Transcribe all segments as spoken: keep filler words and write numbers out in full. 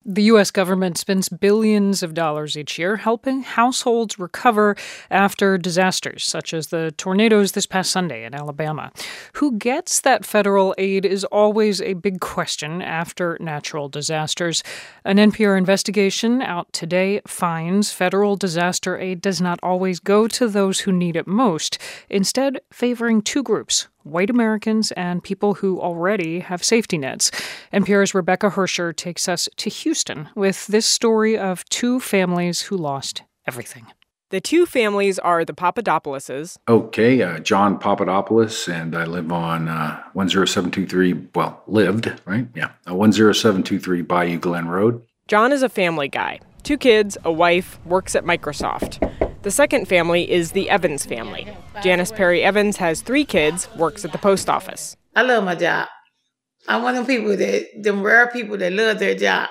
The U S government spends billions of dollars each year helping households recover after disasters, such as the tornadoes this past Sunday in Alabama. Who gets that federal aid is always a big question after natural disasters. An N P R investigation out today finds federal disaster aid does not always go to those who need it most, instead favoring two groups: white Americans and people who already have safety nets. N P R's Rebecca Hersher takes us to Houston with this story of two families who lost everything. The two families are the Papadopouloses. Okay, uh, John Papadopoulos, and I live on uh, one zero seven two three, well, lived, right? Yeah, uh, one zero seven two three Bayou Glen Road. John is a family guy. Two kids, a wife, works at Microsoft. The second family is the Evans family. Janice Perry Evans has three kids, works at the post office. I love my job. I'm one of them people that, them rare people that love their job.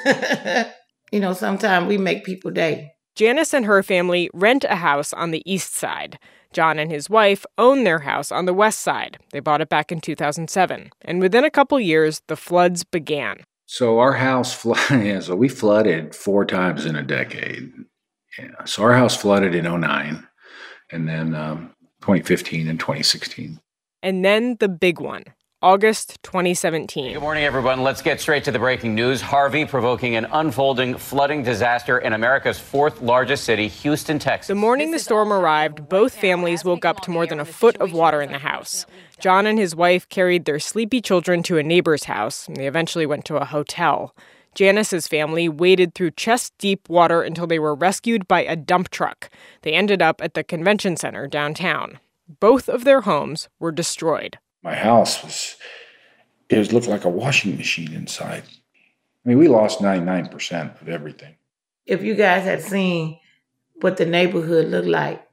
You know, sometimes we make people day. Janice and her family rent a house on the east side. John and his wife own their house on the west side. They bought it back in two thousand seven. And within a couple years, the floods began. So our house flooded, yeah, so we flooded four times in a decade. Yeah, so our house flooded in oh nine, and then um, twenty fifteen and twenty sixteen. And then the big one, August twenty seventeen. Good morning, everyone. Let's get straight to the breaking news. Harvey provoking an unfolding flooding disaster in America's fourth largest city, Houston, Texas. The morning the storm arrived, both families woke up to more than a foot of water in the house. John and his wife carried their sleepy children to a neighbor's house, and they eventually went to a hotel. Janice's family waded through chest-deep water until they were rescued by a dump truck. They ended up at the convention center downtown. Both of their homes were destroyed. My house was, it was, looked like a washing machine inside. I mean, we lost ninety-nine percent of everything. If you guys had seen what the neighborhood looked like,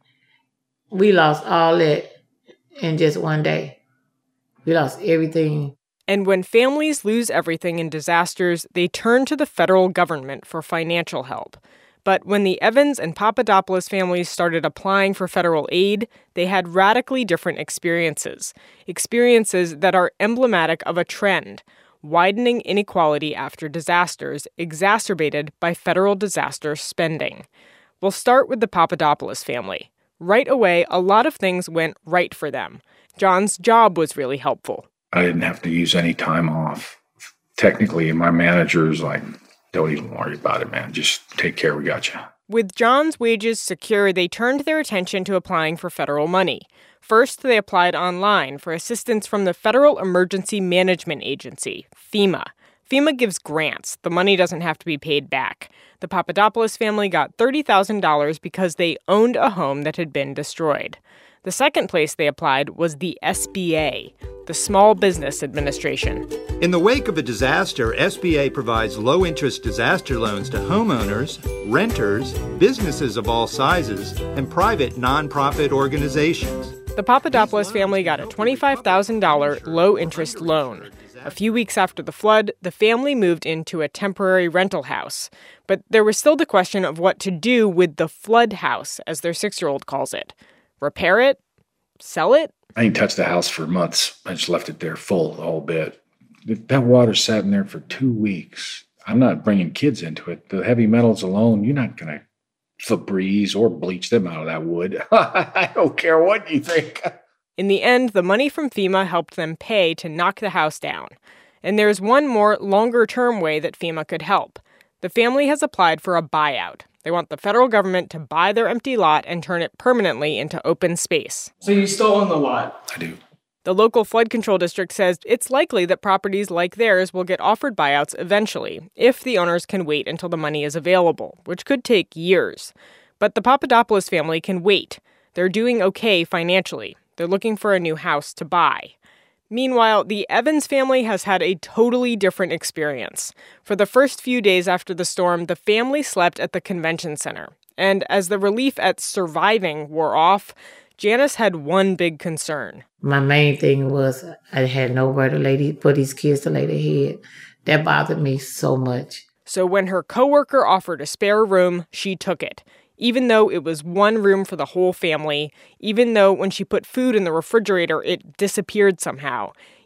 we lost all that in just one day. We lost everything. And when families lose everything in disasters, they turn to the federal government for financial help. But when the Evans and Papadopoulos families started applying for federal aid, they had radically different experiences. Experiences that are emblematic of a trend: widening inequality after disasters, exacerbated by federal disaster spending. We'll start with the Papadopoulos family. Right away, a lot of things went right for them. John's job was really helpful. I didn't have to use any time off. Technically, my manager's like, don't even worry about it, man. Just take care. We got you. With John's wages secure, they turned their attention to applying for federal money. First, they applied online for assistance from the Federal Emergency Management Agency, FEMA. FEMA gives grants. The money doesn't have to be paid back. The Papadopoulos family got thirty thousand dollars because they owned a home that had been destroyed. The second place they applied was the S B A, the Small Business Administration. In the wake of a disaster, S B A provides low-interest disaster loans to homeowners, renters, businesses of all sizes, and private nonprofit organizations. The Papadopoulos family got a twenty-five thousand dollars low-interest loan. A few weeks after the flood, the family moved into a temporary rental house. But there was still the question of what to do with the flood house, as their six-year-old calls it. Repair it? Sell it? I ain't touched the house for months. I just left it there full the whole bit. That water sat in there for two weeks. I'm not bringing kids into it. The heavy metals alone, you're not going to Febreze or bleach them out of that wood. I don't care what you think. In the end, the money from FEMA helped them pay to knock the house down. And there's one more longer-term way that FEMA could help. The family has applied for a buyout. They want the federal government to buy their empty lot and turn it permanently into open space. So you still own the lot? I do. The local flood control district says it's likely that properties like theirs will get offered buyouts eventually, if the owners can wait until the money is available, which could take years. But the Papadopoulos family can wait. They're doing okay financially. They're looking for a new house to buy. Meanwhile, the Evans family has had a totally different experience. For the first few days after the storm, the family slept at the convention center. And as the relief at surviving wore off, Janice had one big concern. My main thing was I had nowhere to lay these, put these kids to lay their head. That bothered me so much. So when her coworker offered a spare room, she took it. Even though it was one room for the whole family, even though when she put food in the refrigerator, it disappeared somehow,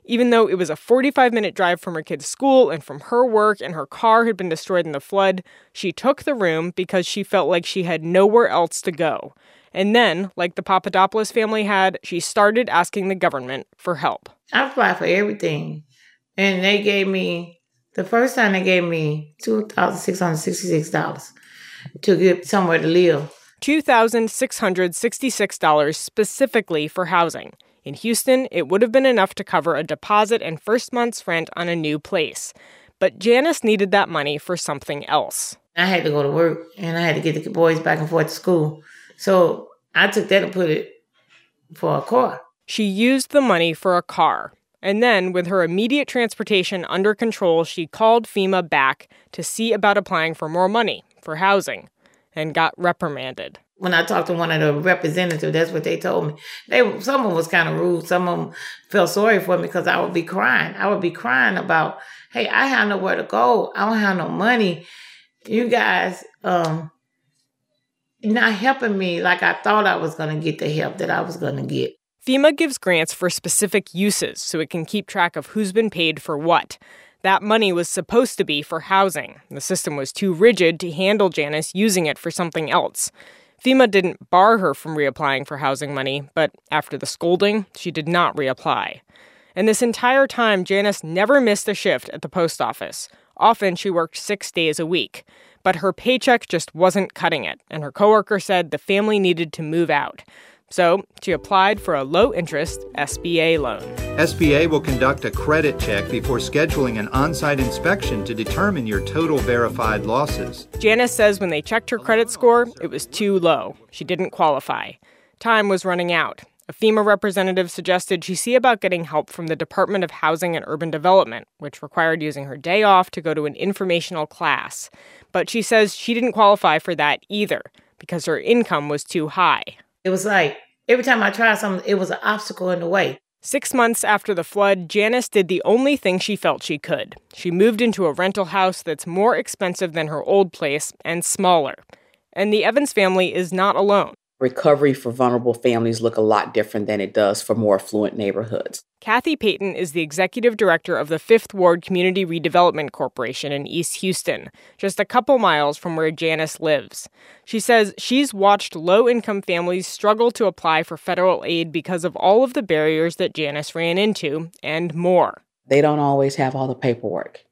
Even though it was a forty-five minute drive from her kid's school and from her work, and her car had been destroyed in the flood, she took the room because she felt like she had nowhere else to go. And then, like the Papadopoulos family had, she started asking the government for help. I applied for everything. And they gave me, the first time they gave me two thousand six hundred sixty-six dollars to get somewhere to live. two thousand six hundred sixty-six dollars specifically for housing. In Houston, it would have been enough to cover a deposit and first month's rent on a new place. But Janice needed that money for something else. I had to go to work, and I had to get the boys back and forth to school. So I took that and put it for a car. She used the money for a car. And then, with her immediate transportation under control, she called FEMA back to see about applying for more money for housing, and got reprimanded. When I talked to one of the representatives, that's what they told me. They some of them was kind of rude. Some of them felt sorry for me because I would be crying. I would be crying about, hey, I have nowhere to go. I don't have no money. You guys um, not helping me like I thought I was going to get the help that I was going to get. FEMA gives grants for specific uses so it can keep track of who's been paid for what. That money was supposed to be for housing. The system was too rigid to handle Janice using it for something else. FEMA didn't bar her from reapplying for housing money, but after the scolding, she did not reapply. And this entire time, Janice never missed a shift at the post office. Often, she worked six days a week. But her paycheck just wasn't cutting it, and her coworker said the family needed to move out. So she applied for a low-interest S B A loan. S B A will conduct a credit check before scheduling an on-site inspection to determine your total verified losses. Janice says when they checked her credit score, it was too low. She didn't qualify. Time was running out. A FEMA representative suggested she see about getting help from the Department of Housing and Urban Development, which required using her day off to go to an informational class. But she says she didn't qualify for that either because her income was too high. It was like every time I tried something, it was an obstacle in the way. Six months after the flood, Janice did the only thing she felt she could. She moved into a rental house that's more expensive than her old place and smaller. And the Evans family is not alone. Recovery for vulnerable families look a lot different than it does for more affluent neighborhoods. Kathy Payton is the executive director of the Fifth Ward Community Redevelopment Corporation in East Houston, just a couple miles from where Janice lives. She says she's watched low-income families struggle to apply for federal aid because of all of the barriers that Janice ran into, and more. They don't always have all the paperwork.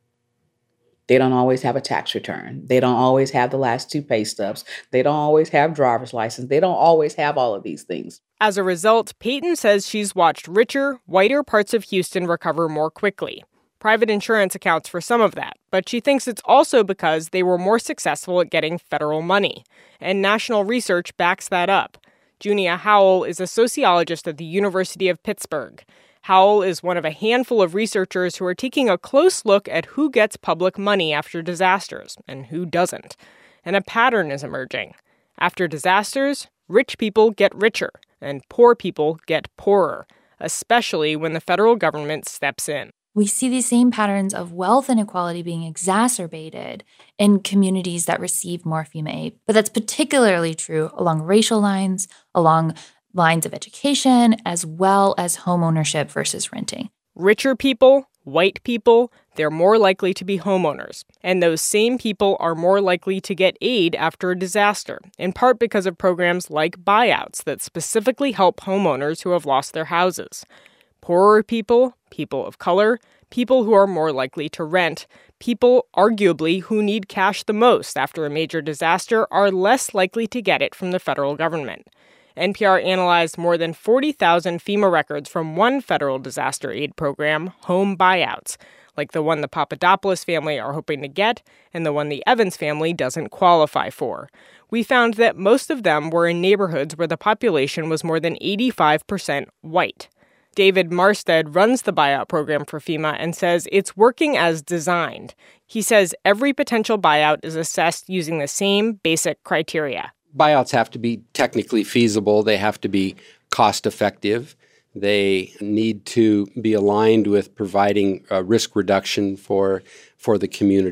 They don't always have a tax return. They don't always have the last two pay stubs. They don't always have driver's license. They don't always have all of these things. As a result, Payton says she's watched richer, whiter parts of Houston recover more quickly. Private insurance accounts for some of that, but she thinks it's also because they were more successful at getting federal money. And national research backs that up. Junia Howell is a sociologist at the University of Pittsburgh. Howell is one of a handful of researchers who are taking a close look at who gets public money after disasters and who doesn't. And a pattern is emerging. After disasters, rich people get richer and poor people get poorer, especially when the federal government steps in. We see these same patterns of wealth inequality being exacerbated in communities that receive more FEMA aid. But that's particularly true along racial lines, along lines of education, as well as home ownership versus renting. Richer people, white people, they're more likely to be homeowners. And those same people are more likely to get aid after a disaster, in part because of programs like buyouts that specifically help homeowners who have lost their houses. Poorer people, people of color, people who are more likely to rent, people arguably who need cash the most after a major disaster are less likely to get it from the federal government. N P R analyzed more than forty thousand FEMA records from one federal disaster aid program, home buyouts, like the one the Papadopoulos family are hoping to get and the one the Evans family doesn't qualify for. We found that most of them were in neighborhoods where the population was more than eighty-five percent white. David Marstead runs the buyout program for FEMA and says it's working as designed. He says every potential buyout is assessed using the same basic criteria. Buyouts have to be technically feasible. They have to be cost-effective. They need to be aligned with providing uh, risk reduction for, for the community.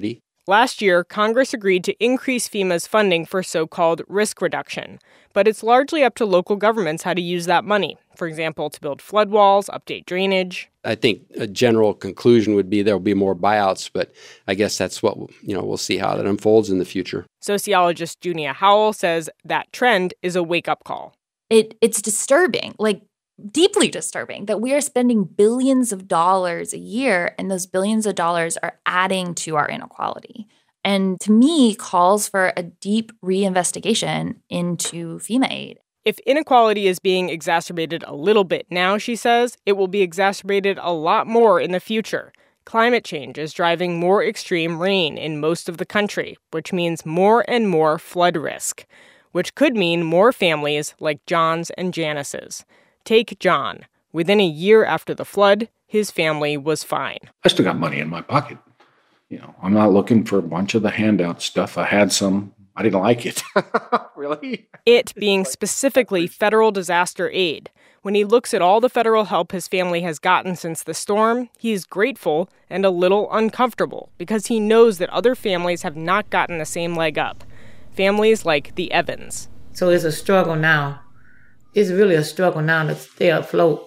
Last year, Congress agreed to increase FEMA's funding for so-called risk reduction, but it's largely up to local governments how to use that money. For example, to build flood walls, update drainage. I think a general conclusion would be there will be more buyouts, but I guess that's what, you know, we'll see how that unfolds in the future. Sociologist Junia Howell says that trend is a wake-up call. It It's disturbing, like deeply disturbing, that we are spending billions of dollars a year, and those billions of dollars are adding to our inequality. And to me, calls for a deep reinvestigation into FEMA aid. If inequality is being exacerbated a little bit now, she says, it will be exacerbated a lot more in the future. Climate change is driving more extreme rain in most of the country, which means more and more flood risk, which could mean more families like John's and Janice's. Take John. Within a year after the flood, his family was fine. I still got money in my pocket. You know, I'm not looking for a bunch of the handout stuff. I had some. I didn't like it. Really? It being specifically federal disaster aid. When he looks at all the federal help his family has gotten since the storm, he's grateful and a little uncomfortable because he knows that other families have not gotten the same leg up. Families like the Evans. So it's a struggle now. It's really a struggle now to stay afloat.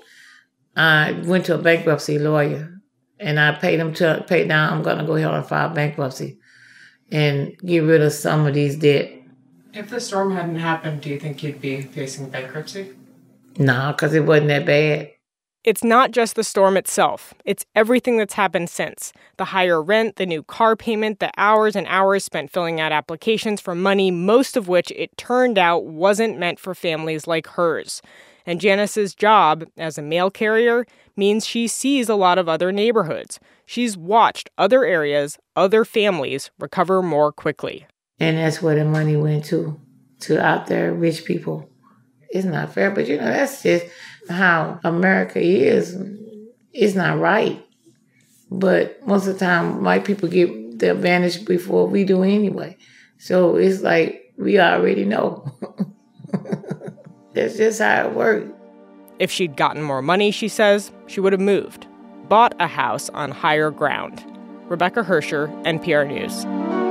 I went to a bankruptcy lawyer, and I paid him to pay down. I'm going to go ahead and file bankruptcy and get rid of some of these debt. If the storm hadn't happened, do you think you'd be facing bankruptcy? No, because it wasn't that bad. It's not just the storm itself. It's everything that's happened since. The higher rent, the new car payment, the hours and hours spent filling out applications for money, most of which it turned out wasn't meant for families like hers. And Janice's job as a mail carrier means she sees a lot of other neighborhoods. She's watched other areas, other families recover more quickly. And that's where the money went to, to out there, rich people. It's not fair, but you know, that's just how America is. It's not right. But most of the time, white people get the advantage before we do anyway. So it's like we already know. That's just how it works. If she'd gotten more money, she says, she would have moved, bought a house on higher ground. Rebecca Hersher, N P R News.